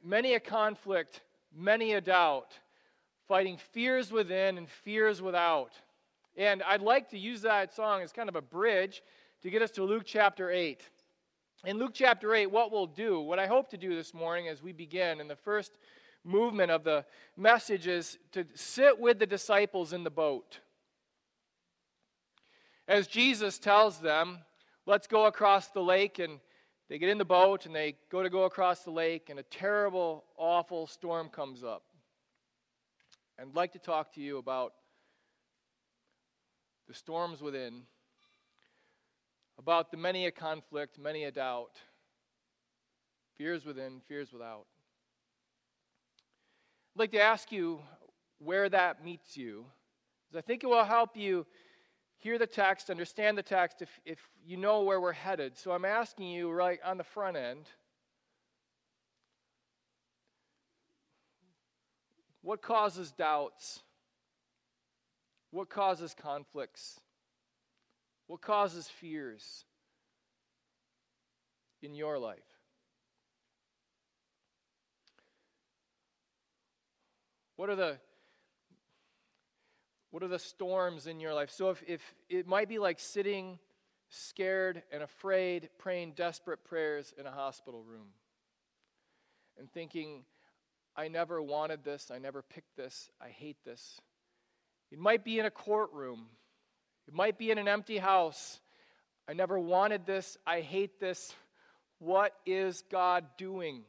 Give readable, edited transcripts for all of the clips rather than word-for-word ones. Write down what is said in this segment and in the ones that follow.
many a conflict, many a doubt, fighting fears within and fears without. And I'd like to use that song as kind of a bridge to get us to Luke chapter 8. In Luke chapter 8, what I hope to do this morning as we begin in the first movement of the message is to sit with the disciples in the boat. As Jesus tells them, let's go across the lake, and they get in the boat and they go across the lake, and a terrible, awful storm comes up. I'd like to talk to you about the storms within, about the many a conflict, many a doubt, fears within, fears without. I'd like to ask you where that meets you, because I think it will help you hear the text, understand the text, if you know where we're headed. So I'm asking you right on the front end, what causes doubts? What causes conflicts? What causes fears in your life? What are the storms in your life? So if it might be like sitting scared and afraid, praying desperate prayers in a hospital room and thinking, I never wanted this, I never picked this, I hate this. It might be in a courtroom. It might be in an empty house. I never wanted this, I hate this. What is God doing?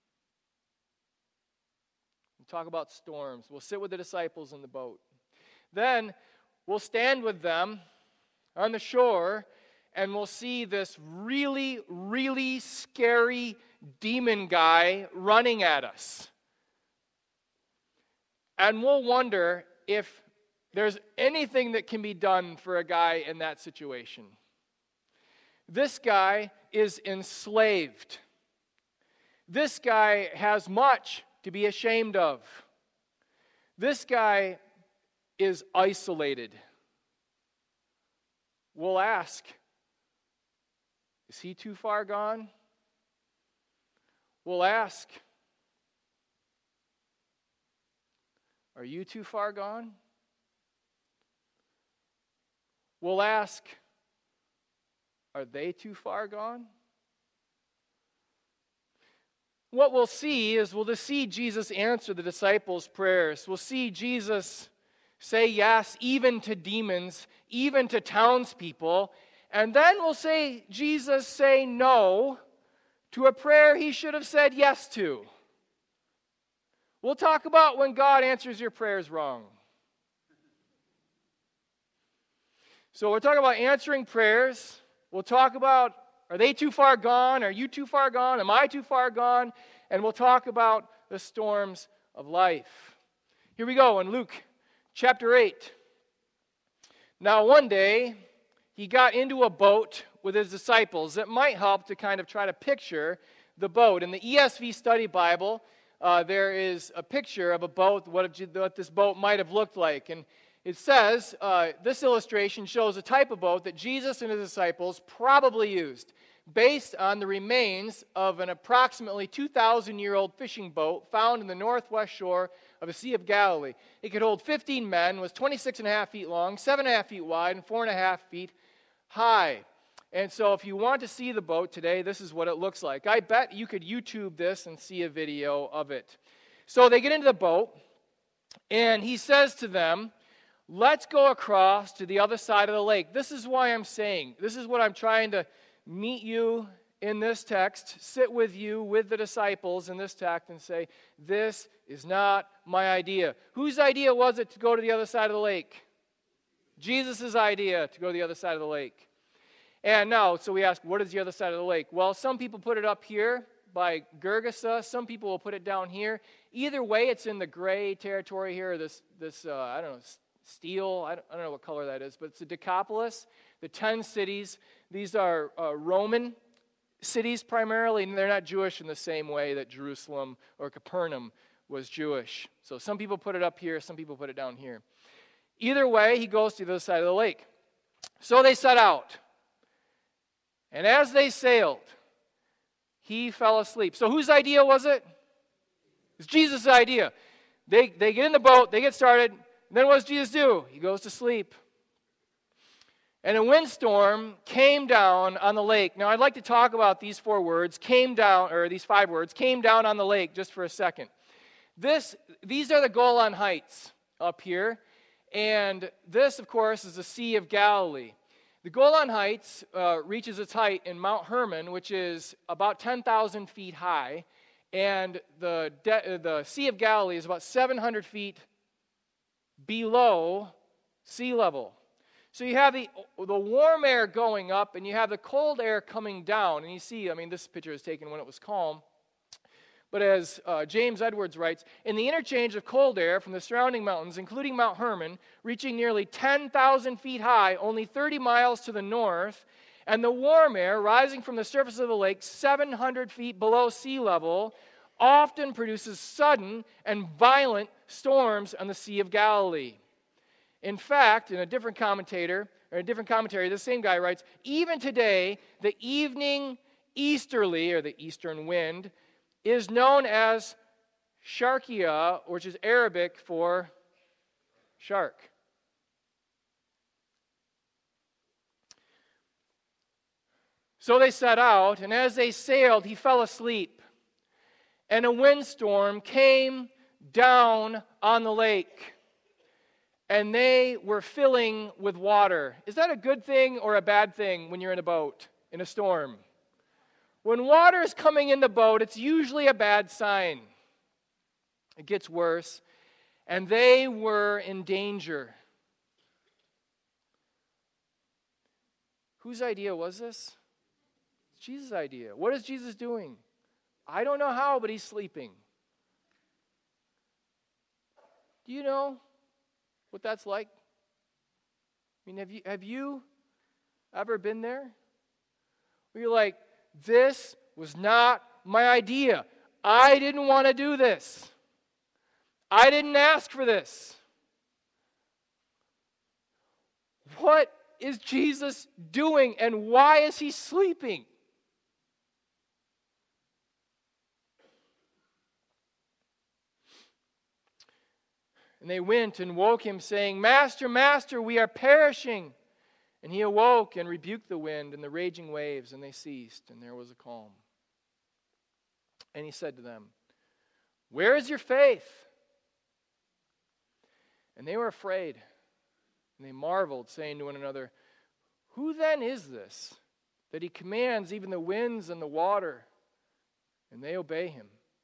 We'll talk about storms. We'll sit with the disciples in the boat. Then we'll stand with them on the shore and we'll see this really, really scary demon guy running at us. And we'll wonder if there's anything that can be done for a guy in that situation. This guy is enslaved. This guy has much to be ashamed of. This guy is isolated. We'll ask, is he too far gone? We'll ask, are you too far gone? We'll ask, are they too far gone? What we'll see is we'll just see Jesus answer the disciples' prayers. We'll see Jesus say yes, even to demons, even to townspeople. And then we'll see Jesus say no to a prayer he should have said yes to. We'll talk about when God answers your prayers wrong. So we're talking about answering prayers. We'll talk about, are they too far gone? Are you too far gone? Am I too far gone? And we'll talk about the storms of life. Here we go in Luke chapter 8. Now one day, he got into a boat with his disciples. It might help to kind of try to picture the boat. In the ESV Study Bible, there is a picture of a boat, what this boat might have looked like. And it says, this illustration shows a type of boat that Jesus and his disciples probably used, based on the remains of an approximately 2,000-year-old fishing boat found in the northwest shore of the Sea of Galilee. It could hold 15 men, was 26.5 feet long, 7.5 feet wide, and 4.5 feet high. And so if you want to see the boat today, this is what it looks like. I bet you could YouTube this and see a video of it. So they get into the boat, and he says to them, let's go across to the other side of the lake. This is why I'm saying, this is what I'm trying to meet you in this text, sit with you, with the disciples in this text and say, this is not my idea. Whose idea was it to go to the other side of the lake? Jesus' idea to go to the other side of the lake. And now, so we ask, what is the other side of the lake? Well, some people put it up here by Gergesa. Some people will put it down here. Either way, it's in the gray territory here, this I don't know, steel, I don't know what color that is, but it's the Decapolis, the 10 cities. These are Roman cities primarily, and they're not Jewish in the same way that Jerusalem or Capernaum was Jewish. So some people put it up here, some people put it down here. Either way, he goes to the other side of the lake. So they set out. And as they sailed, he fell asleep. So whose idea was it? It's Jesus' idea. They get in the boat, they get started, and then what does Jesus do? He goes to sleep. And a windstorm came down on the lake. Now, I'd like to talk about these 4 words, came down, or these 5 words, came down on the lake, just for a second. These are the Golan Heights up here. And this, of course, is the Sea of Galilee. The Golan Heights reaches its height in Mount Hermon, which is about 10,000 feet high. And the Sea of Galilee is about 700 feet below sea level. So you have the warm air going up, and you have the cold air coming down. And you see, this picture is taken when it was calm. But as James Edwards writes, in the interchange of cold air from the surrounding mountains, including Mount Hermon, reaching nearly 10,000 feet high, only 30 miles to the north, and the warm air rising from the surface of the lake 700 feet below sea level, often produces sudden and violent storms on the Sea of Galilee. In fact, in a different commentary, the same guy writes, even today, the evening easterly, or the eastern wind, is known as sharkia, which is Arabic for shark. So they set out, and as they sailed, he fell asleep. And a windstorm came down on the lake, and they were filling with water. Is that a good thing or a bad thing when you're in a boat, in a storm? When water is coming in the boat, it's usually a bad sign. It gets worse. And they were in danger. Whose idea was this? It's Jesus' idea. What is Jesus doing? I don't know how, but he's sleeping. Do you know what that's like? Have you ever been there? Where you're like, this was not my idea. I didn't want to do this. I didn't ask for this. What is Jesus doing, and why is he sleeping? And they went and woke him, saying, Master, Master, we are perishing. And he awoke and rebuked the wind and the raging waves, and they ceased, and there was a calm. And he said to them, where is your faith? And they were afraid, and they marveled, saying to one another, who then is this, that he commands even the winds and the water, and they obey him?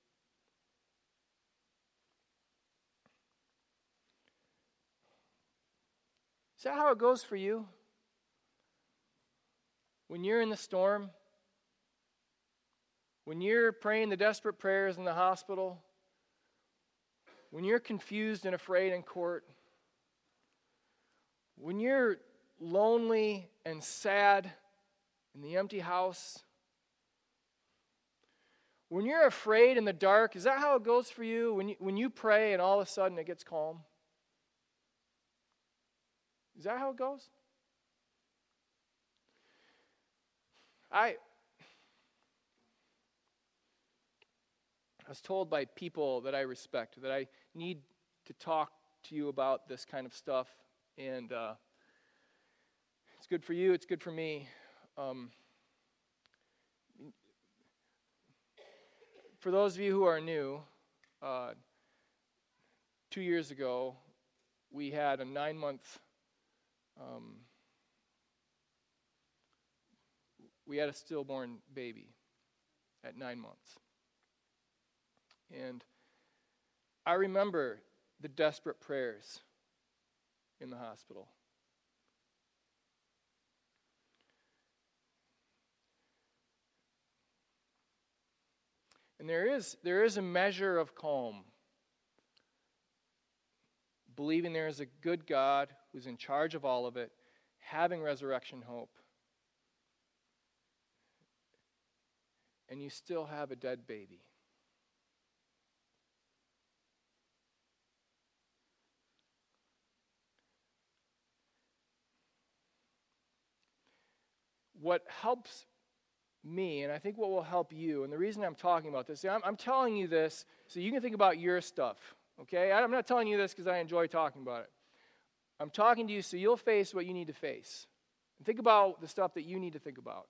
Is that how it goes for you? When you're in the storm, when you're praying the desperate prayers in the hospital, when you're confused and afraid in court, when you're lonely and sad in the empty house, when you're afraid in the dark, is that how it goes for you? When you pray and all of a sudden it gets calm? Is that how it goes? I was told by people that I respect that I need to talk to you about this kind of stuff, and it's good for you, it's good for me. For those of you who are new, 2 years ago, we had a 9-month we had a stillborn baby at 9 months. And I remember the desperate prayers in the hospital. And there is a measure of calm, believing there is a good God who's in charge of all of it, having resurrection hope. And you still have a dead baby. What helps me, and I think what will help you, and the reason I'm talking about this, I'm telling you this so you can think about your stuff, okay? I'm not telling you this because I enjoy talking about it. I'm talking to you so you'll face what you need to face. And think about the stuff that you need to think about.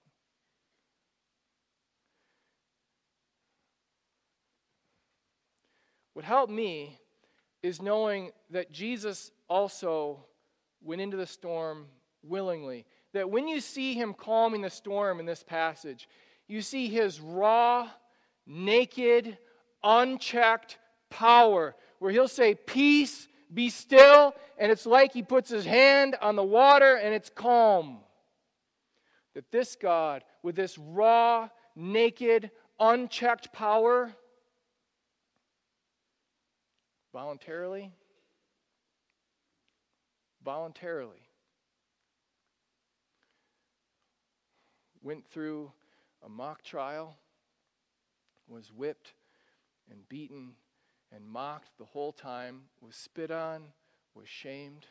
What helped me is knowing that Jesus also went into the storm willingly. That when you see him calming the storm in this passage, you see his raw, naked, unchecked power, where he'll say, "Peace, be still," and it's like he puts his hand on the water and it's calm. That this God, with this raw, naked, unchecked power, voluntarily went through a mock trial, was whipped and beaten and mocked the whole time, was spit on, was shamed,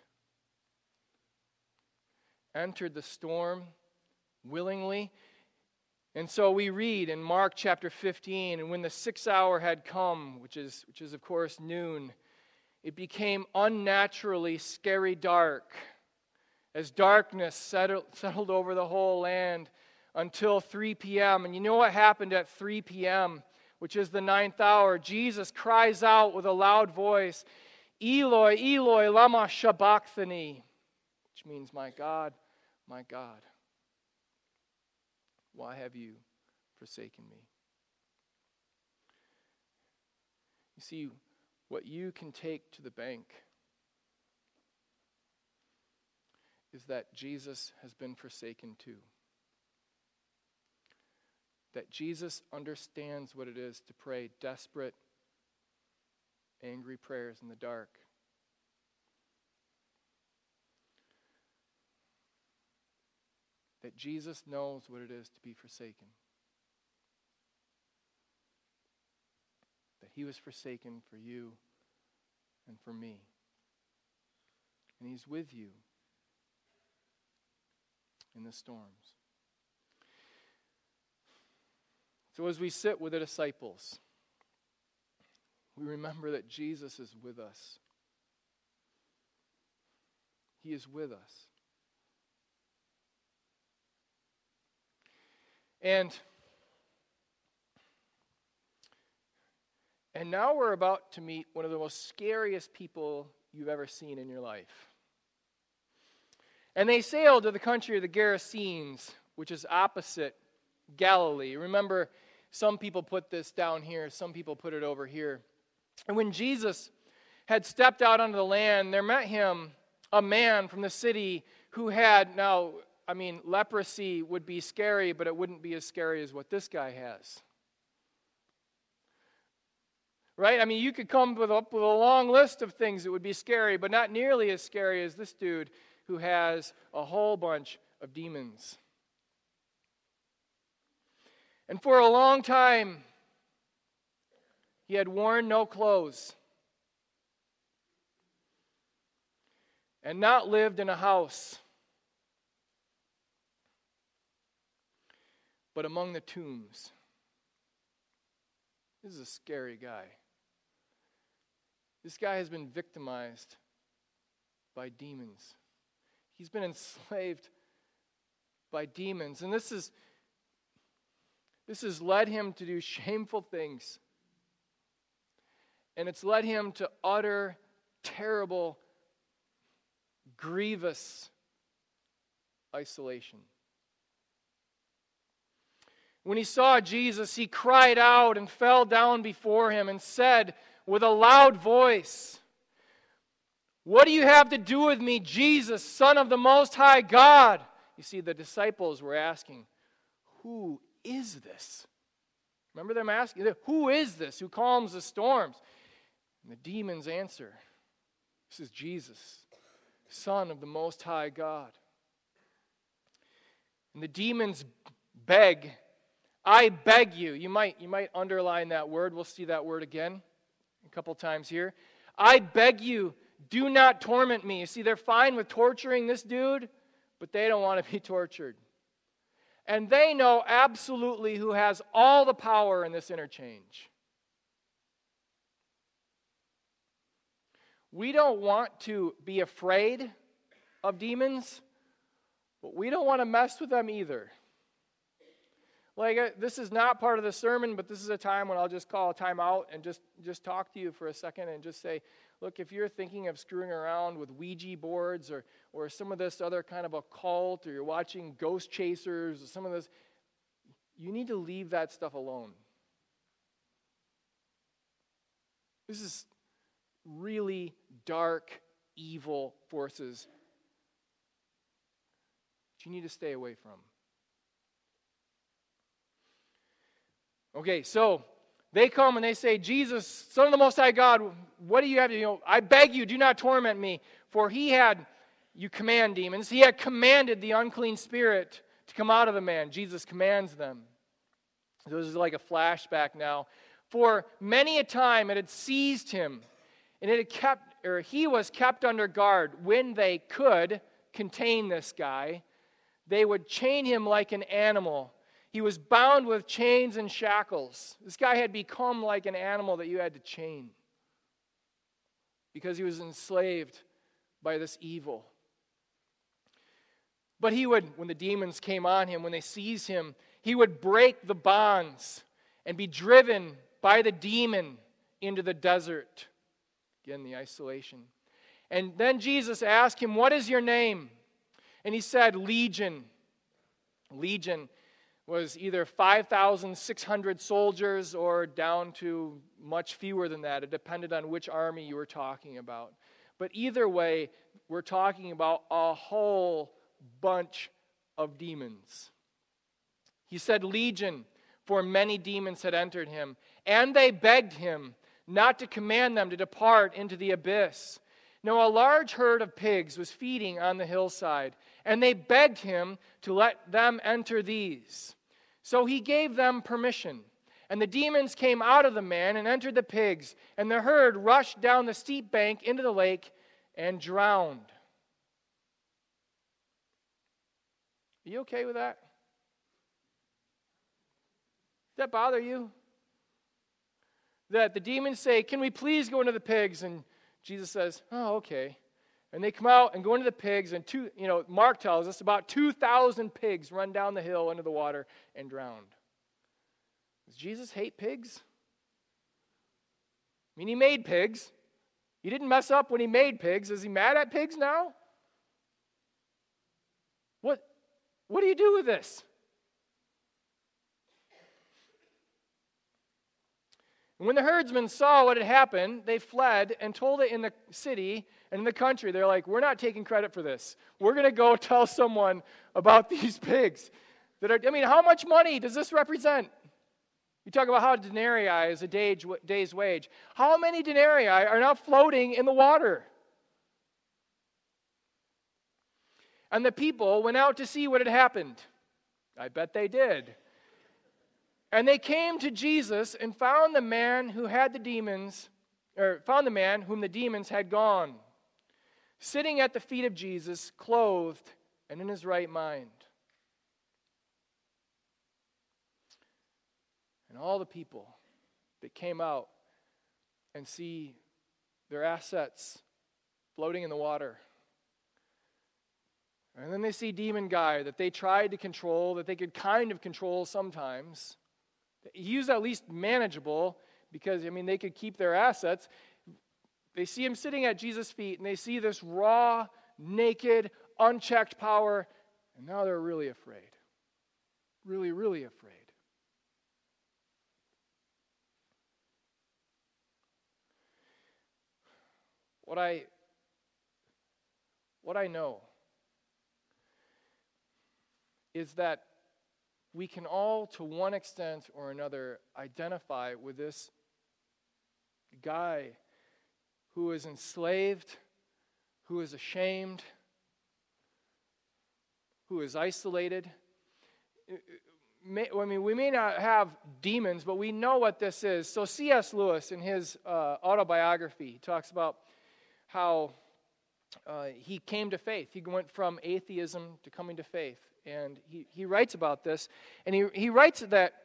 entered the storm willingly. And so we read in Mark chapter 15, and when the 6th hour had come, which is of course noon, it became unnaturally scary dark, as darkness settled over the whole land until 3 p.m. And you know what happened at 3 p.m., which is the 9th hour? Jesus cries out with a loud voice, "Eloi, Eloi, lama sabachthani," which means, my God, why have you forsaken me?" You see, what you can take to the bank is that Jesus has been forsaken too. That Jesus understands what it is to pray desperate, angry prayers in the dark. That Jesus knows what it is to be forsaken. That he was forsaken for you and for me. And he's with you in the storms. So as we sit with the disciples, we remember that Jesus is with us. He is with us. And now we're about to meet one of the most scariest people you've ever seen in your life. And they sailed to the country of the Gerasenes, which is opposite Galilee. Remember, some people put this down here, some people put it over here. And when Jesus had stepped out onto the land, there met him a man from the city who had, leprosy would be scary, but it wouldn't be as scary as what this guy has. Right? I mean, you could come up with a long list of things that would be scary, but not nearly as scary as this dude who has a whole bunch of demons. And for a long time, he had worn no clothes and not lived in a house, but among the tombs. This is a scary guy. This guy has been victimized by demons. He's been enslaved by demons. And this has led him to do shameful things. And it's led him to utter, terrible, grievous isolation. When he saw Jesus, he cried out and fell down before him and said with a loud voice, "What do you have to do with me, Jesus, Son of the Most High God?" You see, the disciples were asking, "Who is this?" Remember them asking, "Who is this who calms the storms?" And the demons answer, "This is Jesus, Son of the Most High God." And the demons beg, "I beg you." You might underline that word. We'll see that word again a couple times here. "I beg you, do not torment me." You see, they're fine with torturing this dude, but they don't want to be tortured. And they know absolutely who has all the power in this interchange. We don't want to be afraid of demons, but we don't want to mess with them either. This is not part of the sermon, but this is a time when I'll just call a time out and just talk to you for a second and just say, look, if you're thinking of screwing around with Ouija boards or some of this other kind of occult, or you're watching Ghost Chasers or some of this, you need to leave that stuff alone. This is really dark, evil forces that you need to stay away from. Okay, so they come and they say, Jesus, Son of the Most High God, what do you have to, I beg you, do not torment me. For you command demons, he had commanded the unclean spirit to come out of the man. Jesus commands them. So this is like a flashback now. For many a time it had seized him, and he was kept under guard. When they could contain this guy, they would chain him like an animal. He was bound with chains and shackles. This guy had become like an animal that you had to chain because he was enslaved by this evil. But when the demons came on him, when they seized him, he would break the bonds and be driven by the demon into the desert. Again, the isolation. And then Jesus asked him, what is your name? And he said, Legion. Legion was either 5,600 soldiers or down to much fewer than that. It depended on which army you were talking about. But either way, we're talking about a whole bunch of demons. He said Legion, for many demons had entered him. And they begged him not to command them to depart into the abyss. Now a large herd of pigs was feeding on the hillside, and they begged him to let them enter these. So he gave them permission. And the demons came out of the man and entered the pigs, and the herd rushed down the steep bank into the lake and drowned. Are you okay with that? Does that bother you? That the demons say, can we please go into the pigs? And Jesus says, oh, okay. And they come out and go into the pigs, and Mark tells us about 2,000 pigs run down the hill into the water and drowned. Does Jesus hate pigs? I mean, he made pigs. He didn't mess up when he made pigs. Is he mad at pigs now? What do you do with this? When the herdsmen saw what had happened, they fled and told it in the city and in the country. They're like, we're not taking credit for this. We're going to go tell someone about these pigs. How much money does this represent? You talk about how denarii is a day's wage. How many denarii are now floating in the water? And the people went out to see what had happened. I bet they did. And they came to Jesus and found the man whom the demons had gone, sitting at the feet of Jesus, clothed and in his right mind. And all the people that came out and see their assets floating in the water. And then they see demon guy that they tried to control, that they could kind of control sometimes. He was at least manageable because, they could keep their assets. They see him sitting at Jesus' feet, and they see this raw, naked, unchecked power, and now they're really afraid. Really, really afraid. What I know is that we can all, to one extent or another, identify with this guy who is enslaved, who is ashamed, who is isolated. We may not have demons, but we know what this is. So C.S. Lewis, in his autobiography, talks about how he came to faith. He went from atheism to coming to faith. And he writes about this. And he writes that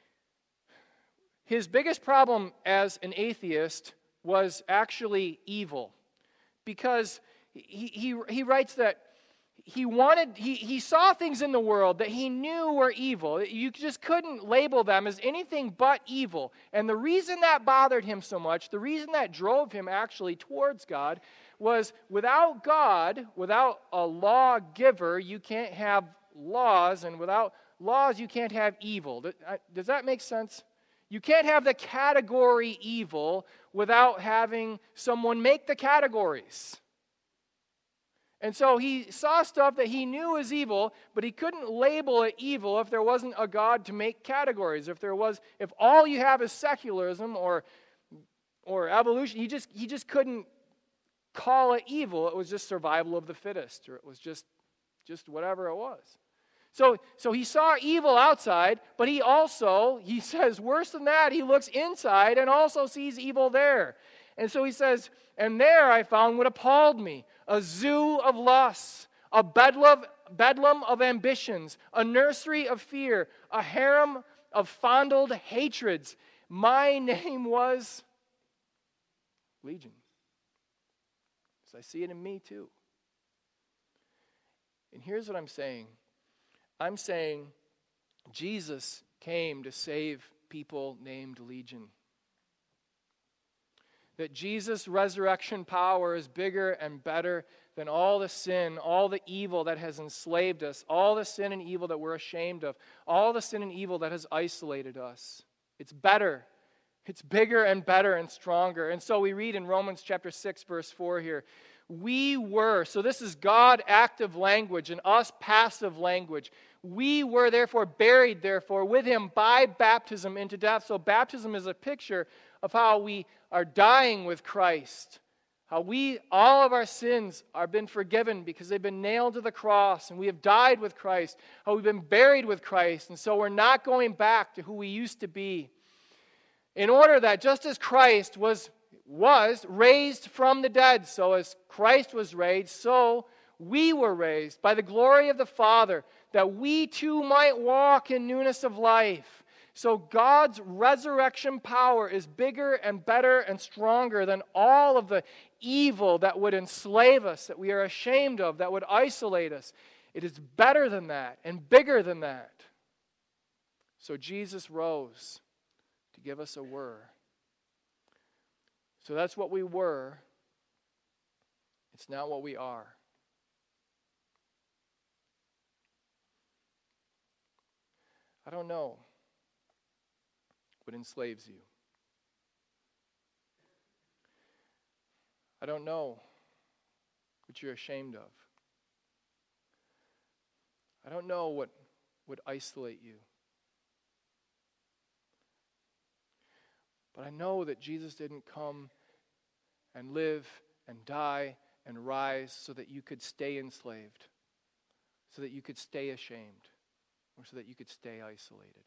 his biggest problem as an atheist was actually evil. Because he writes that he saw things in the world that he knew were evil. You just couldn't label them as anything but evil. And the reason that bothered him so much, the reason that drove him actually towards God, was without God, without a lawgiver, you can't have laws, and without laws, you can't have evil. Does that make sense? You can't have the category evil without having someone make the categories. And so he saw stuff that he knew was evil, but he couldn't label it evil if there wasn't a God to make categories. If all you have is secularism or evolution, he just couldn't call it evil. It was just survival of the fittest, or it was just whatever it was. So he saw evil outside, but he says, worse than that, he looks inside and also sees evil there. And so he says, and there I found what appalled me, a zoo of lusts, a bedlam of ambitions, a nursery of fear, a harem of fondled hatreds. My name was Legion. So I see it in me too. And here's what I'm saying. I'm saying Jesus came to save people named Legion. That Jesus' resurrection power is bigger and better than all the sin, all the evil that has enslaved us, all the sin and evil that we're ashamed of, all the sin and evil that has isolated us. It's better. It's bigger and better and stronger. And so we read in Romans chapter 6, verse 4 here, we were, so this is God active language and us passive language. We were therefore buried, with him by baptism into death. So baptism is a picture of how we are dying with Christ. How all of our sins are been forgiven because they've been nailed to the cross and we have died with Christ. How we've been buried with Christ, and so we're not going back to who we used to be. In order that just as Christ was raised from the dead, so as Christ was raised, so we were raised by the glory of the Father, that we too might walk in newness of life. So God's resurrection power is bigger and better and stronger than all of the evil that would enslave us, that we are ashamed of, that would isolate us. It is better than that and bigger than that. So Jesus rose to give us a were. So that's what we were. It's not what we are. I don't know what enslaves you. I don't know what you're ashamed of. I don't know what would isolate you. But I know that Jesus didn't come and live and die and rise so that you could stay enslaved, so that you could stay ashamed, or so that you could stay isolated.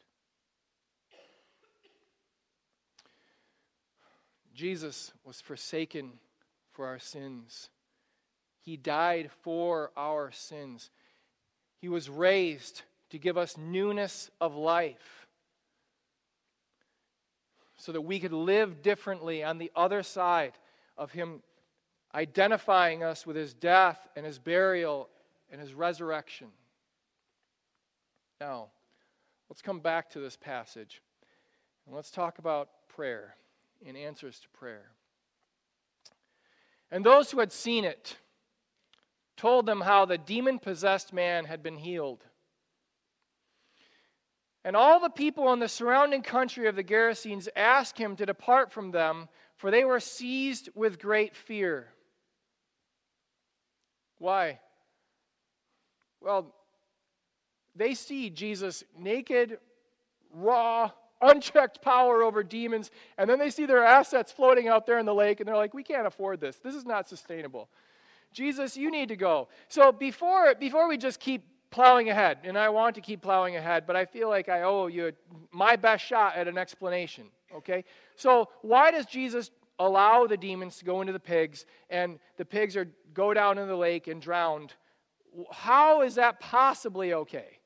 Jesus was forsaken for our sins. He died for our sins. He was raised to give us newness of life so that we could live differently on the other side of him identifying us with his death and his burial and his resurrection. Now, let's come back to this passage and let's talk about prayer and answers to prayer. And those who had seen it told them how the demon-possessed man had been healed. And all the people in the surrounding country of the Gerasenes asked him to depart from them, for they were seized with great fear. Why? Well, they see Jesus naked, raw, unchecked power over demons, and then they see their assets floating out there in the lake, and they're like, we can't afford this. This is not sustainable. Jesus, you need to go. So before we just keep plowing ahead, and I want to keep plowing ahead, but I feel like I owe you my best shot at an explanation, okay? So why does Jesus allow the demons to go into the pigs, and the pigs go down in the lake and drowned? How is that possibly okay?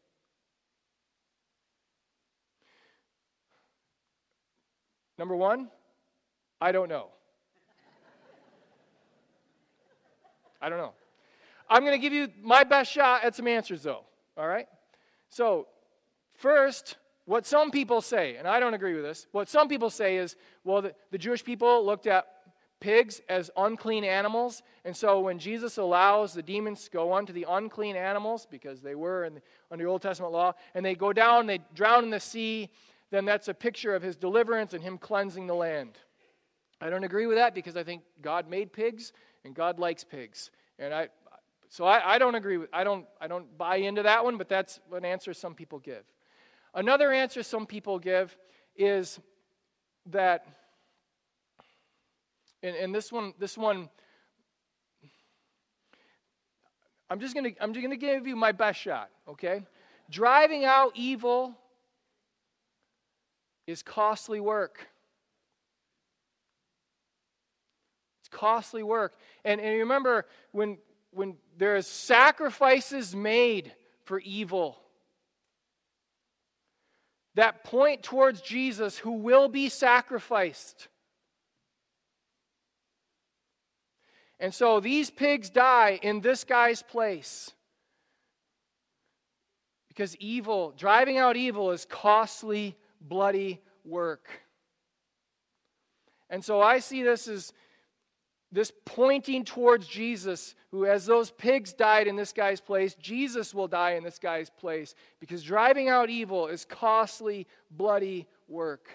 Number one, I don't know. I don't know. I'm going to give you my best shot at some answers, though. All right? So, first, what some people say, and I don't agree with this, what some people say is, well, the Jewish people looked at pigs as unclean animals, and so when Jesus allows the demons to go onto the unclean animals, because they were under the Old Testament law, and they go down, they drown in the sea, then that's a picture of his deliverance and him cleansing the land. I don't agree with that because I think God made pigs, and God likes pigs. And I don't agree with, I don't buy into that one, but that's an answer some people give. Another answer some people give is that, and this one, I'm just gonna give you my best shot, okay? Driving out evil is costly work. It's costly work. And you remember when there's sacrifices made for evil that point towards Jesus who will be sacrificed. And so these pigs die in this guy's place. Because evil, driving out evil is costly, bloody work. And so I see this as this pointing towards Jesus, who, as those pigs died in this guy's place, Jesus will die in this guy's place, because driving out evil is costly, bloody work.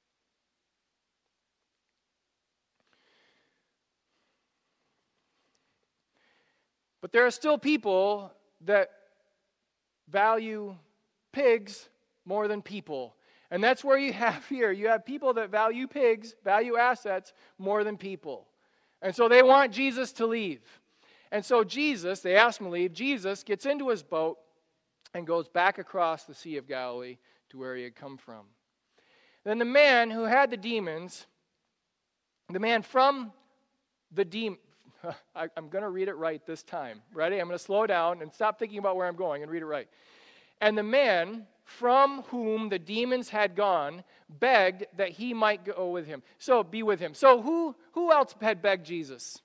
But there are still people that value pigs more than people. And that's where you have here. You have people that value pigs, value assets more than people. And so they want Jesus to leave. And so Jesus, they ask him to leave. Jesus gets into his boat and goes back across the Sea of Galilee to where he had come from. Then the man who had the demons, the man from the demon, I'm going to read it right this time. Ready? I'm going to slow down and stop thinking about where I'm going and read it right. And the man from whom the demons had gone begged that he might go with him. So be with him. So who else had begged Jesus?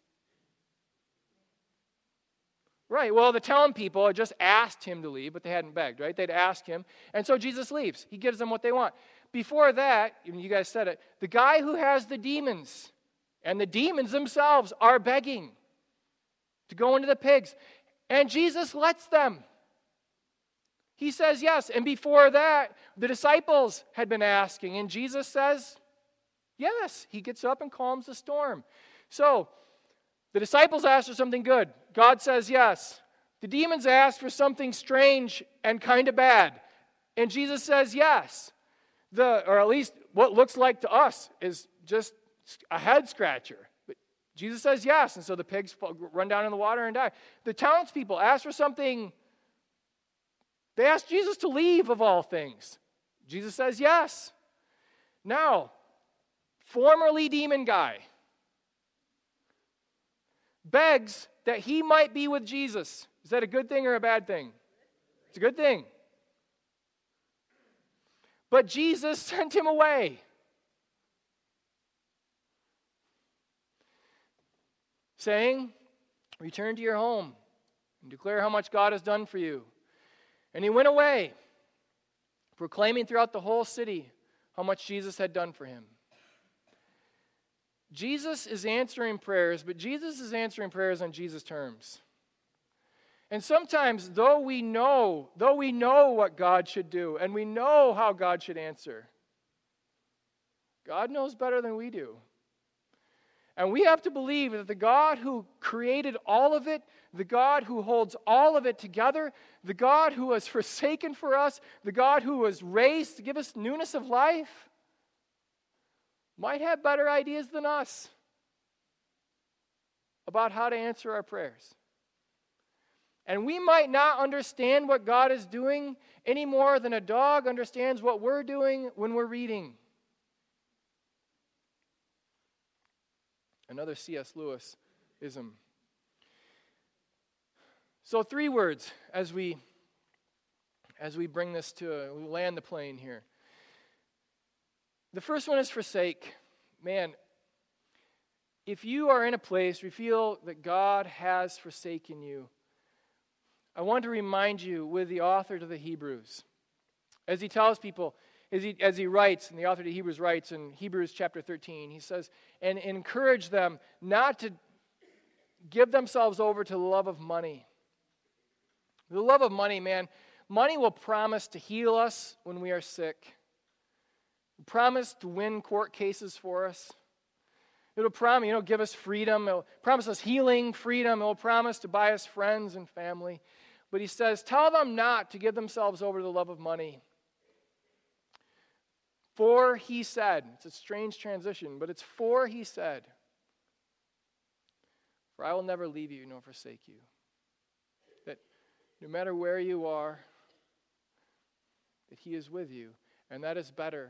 Right. Well, the town people had just asked him to leave, but they hadn't begged, right? They'd asked him. And so Jesus leaves. He gives them what they want. Before that, you guys said it, the guy who has the demons and the demons themselves are begging to go into the pigs. And Jesus lets them. He says yes. And before that, the disciples had been asking. And Jesus says yes. He gets up and calms the storm. So, the disciples asked for something good. God says yes. The demons asked for something strange and kind of bad. And Jesus says yes. Or at least what looks like to us is just a head scratcher. But Jesus says yes. And so the pigs run down in the water and die. The townspeople asked for something. They asked Jesus to leave, of all things. Jesus says yes. Now, formerly demon guy begs that he might be with Jesus. Is that a good thing or a bad thing? It's a good thing. But Jesus sent him away. Saying, return to your home and declare how much God has done for you. And he went away, proclaiming throughout the whole city how much Jesus had done for him. Jesus is answering prayers, but Jesus is answering prayers on Jesus' terms. And sometimes, though we know what God should do, and we know how God should answer, God knows better than we do. And we have to believe that the God who created all of it, the God who holds all of it together, the God who was forsaken for us, the God who was raised to give us newness of life, might have better ideas than us about how to answer our prayers. And we might not understand what God is doing any more than a dog understands what we're doing when we're reading. Another C.S. Lewis-ism. So 3 words as we bring this to, we land the plane here. The first one is forsake. Man, if you are in a place where you feel that God has forsaken you, I want to remind you with the author to the Hebrews, as he tells people, as he writes, and the author to Hebrews writes in Hebrews chapter 13, he says, and encourage them not to give themselves over to the love of money. The love of money, man, money will promise to heal us when we are sick. It'll promise to win court cases for us. It'll promise, give us freedom. It'll promise us healing, freedom. It'll promise to buy us friends and family. But he says, tell them not to give themselves over to the love of money. For he said, it's a strange transition, but it's for he said, for I will never leave you nor forsake you. That no matter where you are, that he is with you. And that is better.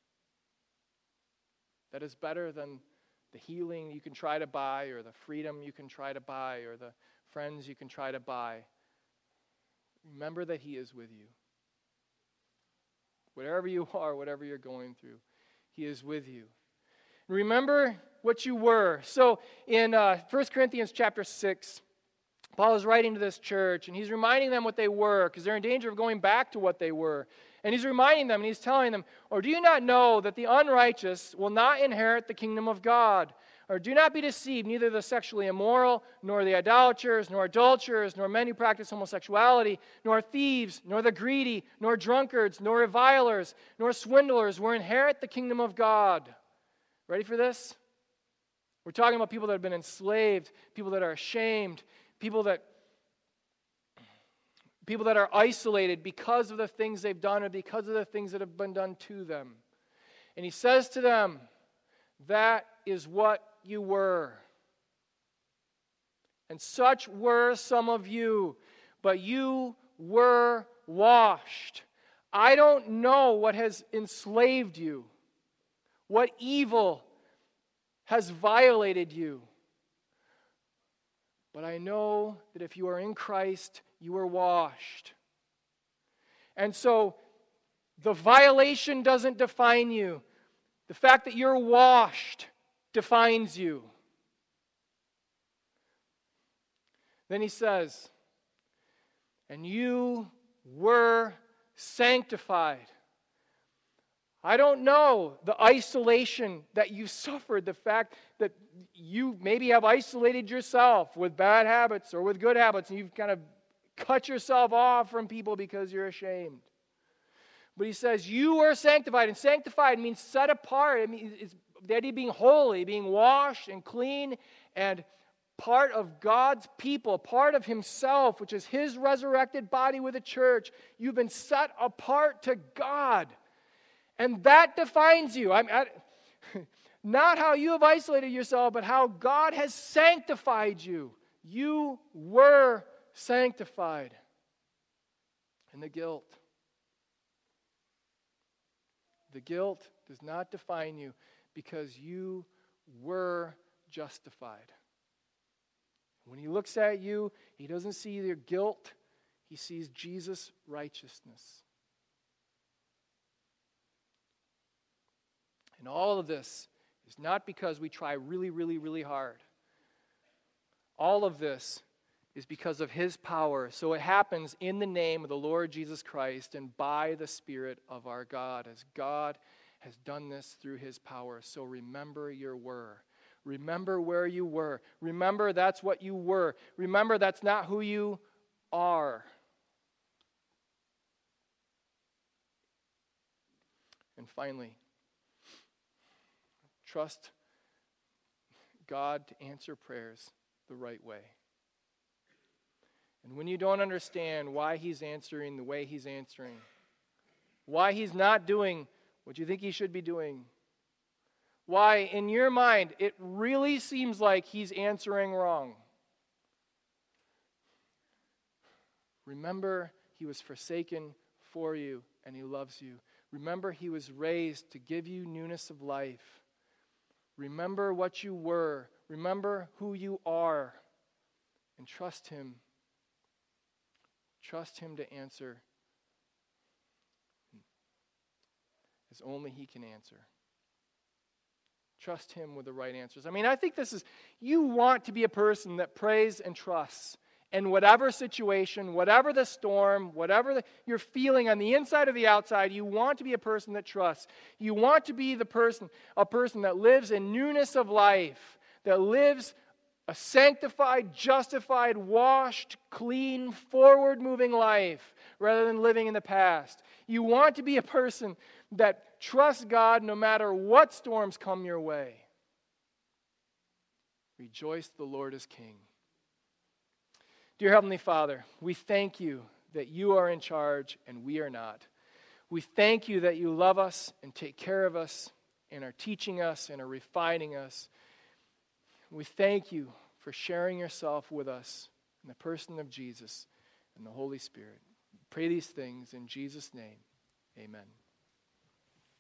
That is better than the healing you can try to buy, or the freedom you can try to buy, or the friends you can try to buy. Remember that he is with you. Whatever you are, whatever you're going through, he is with you. Remember what you were. So in 1 Corinthians chapter 6, Paul is writing to this church, and he's reminding them what they were, because they're in danger of going back to what they were. And he's reminding them, and he's telling them, or do you not know that the unrighteous will not inherit the kingdom of God? Or do not be deceived, neither the sexually immoral, nor the idolaters, nor adulterers, nor men who practice homosexuality, nor thieves, nor the greedy, nor drunkards, nor revilers, nor swindlers will inherit the kingdom of God. Ready for this? We're talking about people that have been enslaved, people that are ashamed, people that are isolated because of the things they've done or because of the things that have been done to them. And he says to them, that is what you were. And such were some of you, but you were washed. I don't know what has enslaved you, what evil has violated you. But I know that if you are in Christ, you are washed. And so the violation doesn't define you. The fact that you're washed defines you. Then he says, and you were sanctified. I don't know the isolation that you suffered, the fact that you maybe have isolated yourself with bad habits or with good habits, and you've kind of cut yourself off from people because you're ashamed. But he says, you are sanctified, and sanctified means set apart. It means it's the idea of being holy, being washed and clean, and part of God's people, part of himself, which is his resurrected body with the church. You've been set apart to God. And that defines you. Not how you have isolated yourself, but how God has sanctified you. You were sanctified. And the guilt does not define you because you were justified. When he looks at you, he doesn't see your guilt. He sees Jesus' righteousness. And all of this is not because we try really, really, really hard. All of this is because of his power. So it happens in the name of the Lord Jesus Christ and by the Spirit of our God, as God has done this through his power. So remember your were. Remember where you were. Remember that's what you were. Remember that's not who you are. And finally, trust God to answer prayers the right way. And when you don't understand why he's answering the way he's answering, why he's not doing what you think he should be doing, why in your mind it really seems like he's answering wrong, remember he was forsaken for you and he loves you. Remember he was raised to give you newness of life. Remember what you were. Remember who you are. And trust him Trust him to answer as only he can answer. Trust him with the right answers. I mean, I think you want to be a person that prays and trusts in whatever situation, whatever the storm, you're feeling on the inside or the outside. You want to be a person that trusts. You want to be a person that lives in newness of life, that lives a sanctified, justified, washed, clean, forward-moving life rather than living in the past. You want to be a person that trusts God no matter what storms come your way. Rejoice, the Lord is King. Dear Heavenly Father, we thank you that you are in charge and we are not. We thank you that you love us and take care of us and are teaching us and are refining us. We thank you for sharing yourself with us in the person of Jesus and the Holy Spirit. We pray these things in Jesus' name. Amen.